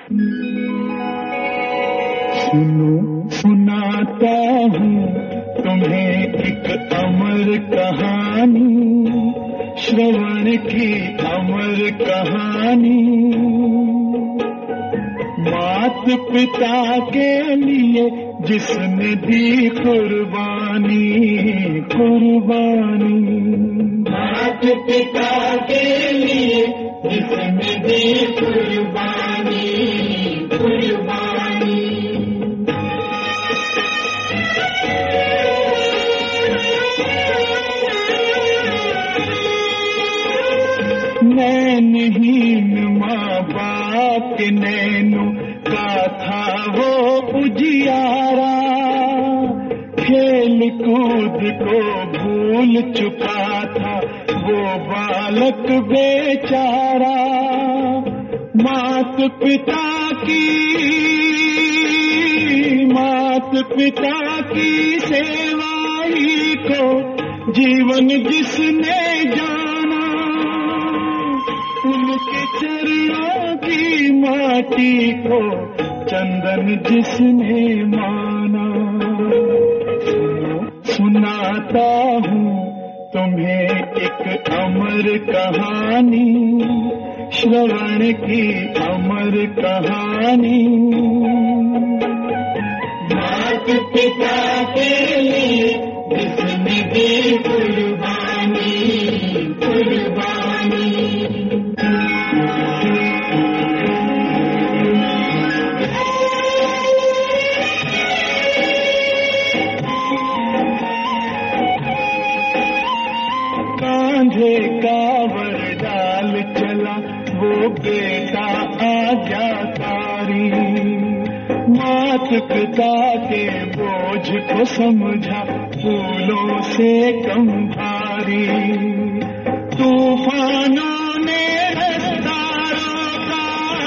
सुनो सुनाता हूँ तुम्हें एक अमर कहानी, श्रवण की अमर कहानी। मात पिता के लिए जिसने दी कुर्बानी, कुर्बानी। मात पिता के लिए जिसने दी कुर्बानी, कुर्बानी। नैनहीन माँ बाप के नैनों का था वो उजियारा, खेल कूद को भूल चुका था वो बालक बेचारा। मात पिता की सेवा ही को जीवन जिसने जाना, उनके चरणों की माटी को चंदन जिसने माना। सुनाता हूँ तुम्हें एक अमर कहानी, श्रवण की अमर कहानी। मात पिता के लिए जिसने दी कुर्बानी, कुर्बानी। कांधे कांवर डाल चला वो बेटा आज्ञाकारी, मात पिता के बोझ को समझा फूलों से कम भारी। तूफानों ने रास्ता रोका,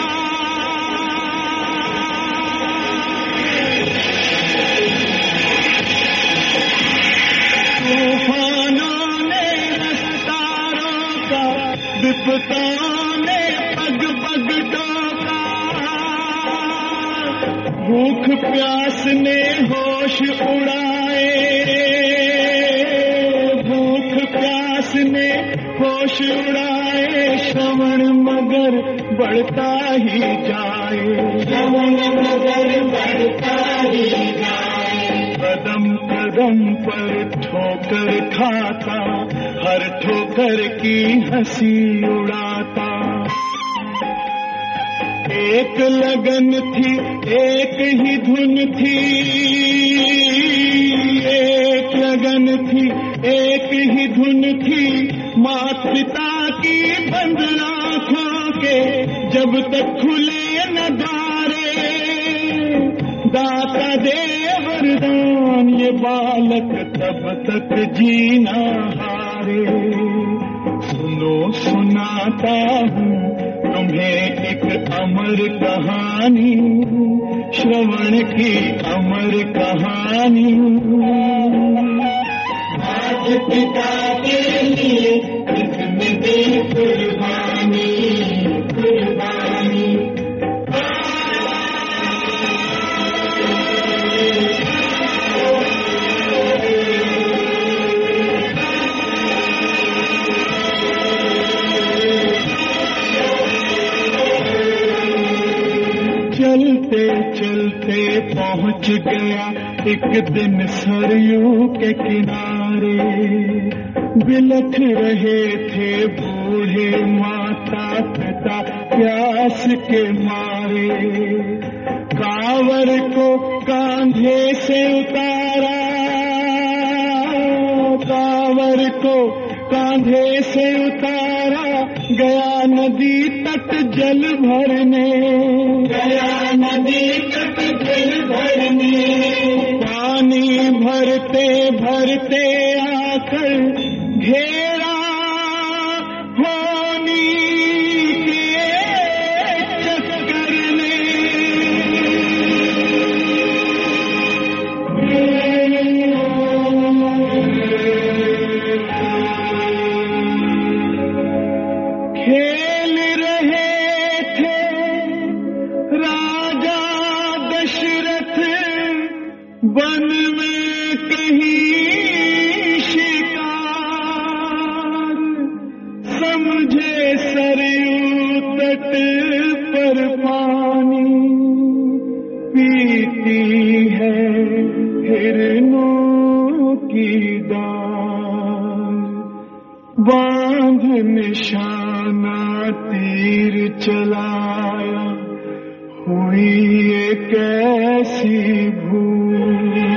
तूफानों ने रास्ता रोका, विपदाओं ने पग पग टोका। भूख प्यास ने होश उड़ाए, भूख प्यास ने होश उड़ाए। श्रवण मगर बढ़ता ही जाए, श्रवण मगर बढ़ता ही जाए। कदम कदम पर ठोकर खाता, हर ठोकर की हंसी उड़ाता। एक लगन थी एक ही धुन थी, एक लगन थी एक ही धुन थी। मात पिता की बंद आँखों के जब तक खुले न द्वारे, दाता दे वरदान ये बालक तब तक जीना हारे। सुनो सुनाता हूँ तुम्हें एक अमर कहानी, श्रवण की अमर कहानी। मात पिता के लिए जिसने दी कुर्बानी, कुर्बानी। चलते चलते पहुँच गया एक दिन सरयू के किनारे। बिलख रहे थे बूढ़े माता पिता प्यास के मारे। कांवर को कांधे से उतारा, कांवर को कांधे से उतारा। गया नदी तट जल भरने, गया नदी तट जल भरने। पानी भरते भरते आकर घेरा होनी के चक्कर ने। खेल रहे थे वन में कहीं शिकार, समझे सरयू तट पर पानी, पीती है हिरनों की डाल। बांध निशाना तीर चलाया, हुई एक ऐसी भूल।